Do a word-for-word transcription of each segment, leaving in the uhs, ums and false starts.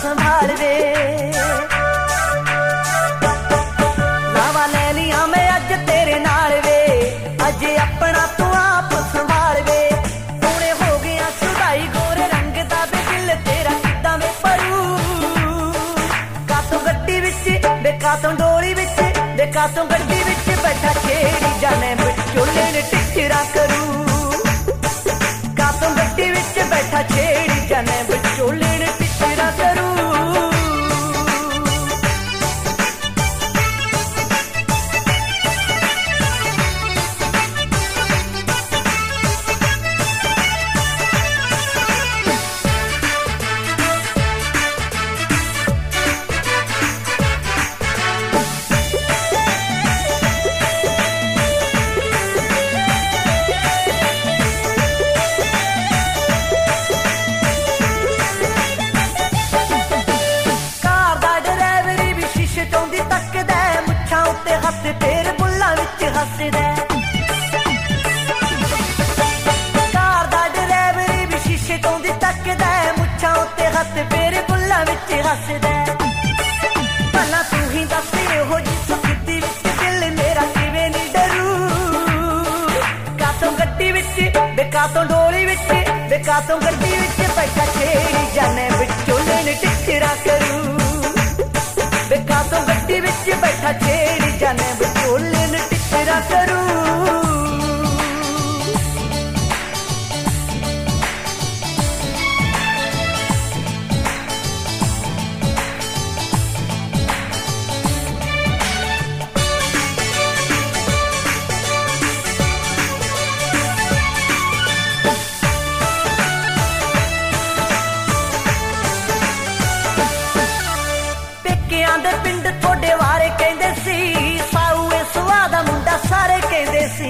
संभाल वे। लावा ले लिया मैं अज तेरे नाल वे, अज अपना तू आप संभाल वे। सोने हो गया सुधाई गोरे रंग दा बे दिल तेरा किदां वे परू। कातों गड्डी विच बे कातों डोली विच बे कातों गड्डी विच बैठा छेड़ी जाने विचोले ने टिचरा करू। कातों गड्डी विच बैठा छेड़ी जाने विचोले ने टिचरा करू। तेरे बुल्ला विच हसदा कार दा ड्राइवर भी शीशे तों दी तकदा, मुछां उत्ते हत्थ तेरे बुल्ला विच हसदा। भला तू ही दस हो जी सुखदी विच दिल मेरा किवें नी डरू। कातों गड्डी विच बे कातों डोली विच बे कातों गड्डी विच बैठा छेड़ी जाने विचोले ने टिचरा करू। बे कातों गड्डी विच बैठा छेड़ी जाने विचोले ने टिचरा करू। पेकियां दे पिंड थोड़े वारे कहंदे सी, साऊ ए सुआ दा मुंडा सारे कहंदे सी।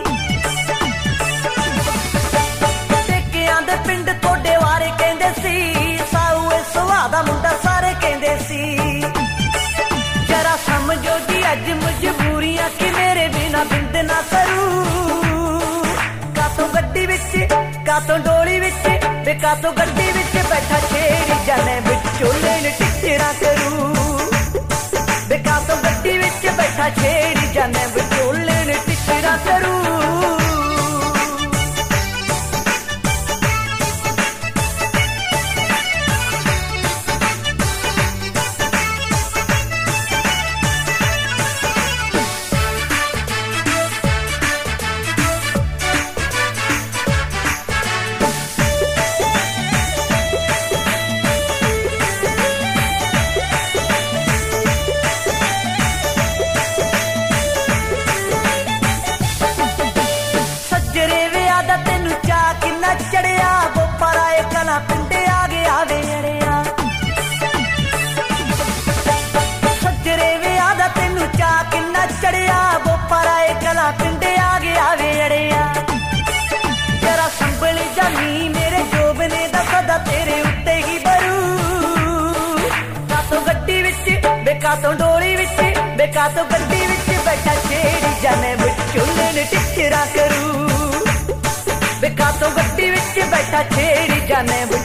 पेकियां दे पिंड थोड़े वारे कहंदे सी, साऊ ए सुआ दा मुंडा सारे कहंदे सी। जरा समझो जी अज मजबूरियां कि मेरे बिना बिंद ना करू। कातों गड्डी विच कातों डोली विच बे कातों गड्डी विच बैठा छेड़ी जाने विचोले ने टिचरा करू। बे कातों गड्डी विच बैठा छेड़ी जाने विचोले ने टिचरा करू। चढ़िया गोपारा कला पिंडे आ गया वेड़िया। सजरे वे आदा तेनू चा किन्ना चढ़िया गोपारा कला पिंडे आ गया वेड़िया। जरा संभली जानी मेरे जोबने दा सदा तेरे उत्ते ही बरू। कातों गड्डी विच बे कातों डोली विच बे कातों गड्डी विच बैठा छेड़ी जाने विचोले ने टिचरा करू। बे कातों गड्डी विच बैठा छेड़ी जाने